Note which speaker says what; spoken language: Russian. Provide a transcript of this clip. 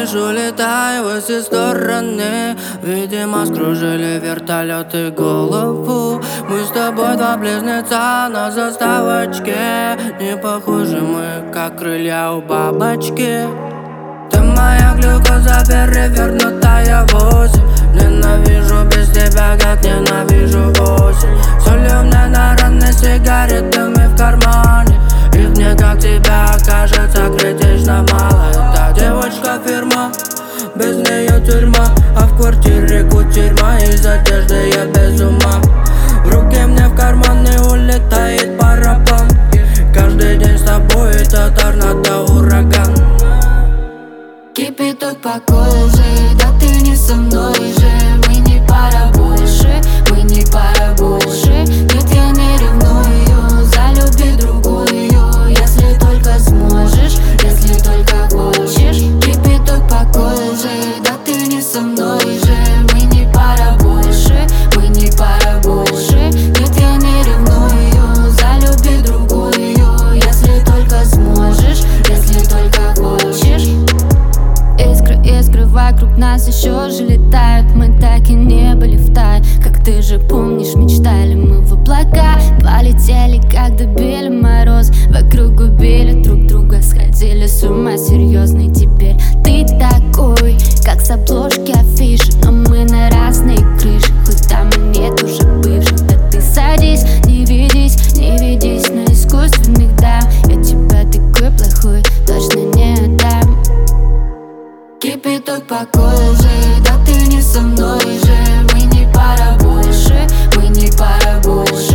Speaker 1: лишь улетаю во все стороны. Видимо, скружили вертолеты голову. Мы с тобой два близнеца на заставочке. Не похожи мы, как крылья у бабочки. Ты моя глюкоза, перевернутая в осень. Ненавижу без тебя, как ненавижу осень. Соленые на раны, сигаретами в кармане. Их мне, как тебя, кажется, критично мало. Это девочка фирма, без нее тюрьма. А в квартире кутерьма, из одежды я без ума. В руке мне в карманы улетает барабан. Каждый день с тобой это торнадо, ураган.
Speaker 2: Кипяток по коже, да ты не со мной же. Мы не пара больше, мы не пара больше. Нет, я не ревную, залюби другую. Если только сможешь, если только хочешь. Кипяток по коже, да ты не со мной же. Мы не пара больше, мы не пара больше. Нет, я не ревную, залюби другую. Если только сможешь, если только хочешь. Искры вокруг нас еще же летают. Мы так и не были в тае. Как ты же помнишь, мечтали мы в облака. Полетели, как добили мороз. Вокруг убили друг друга, сходили с ума серьезный. Теперь ты такой, как с обложки афиши. Но мы на разные крыши, хоть там и нет уже бывших. Да ты садись, не ведись на искусственных дам. Я тебя такой плохой точно не отдам. Кипяток по коже, да ты не со мной же. Мы не пара больше, мы не пара больше.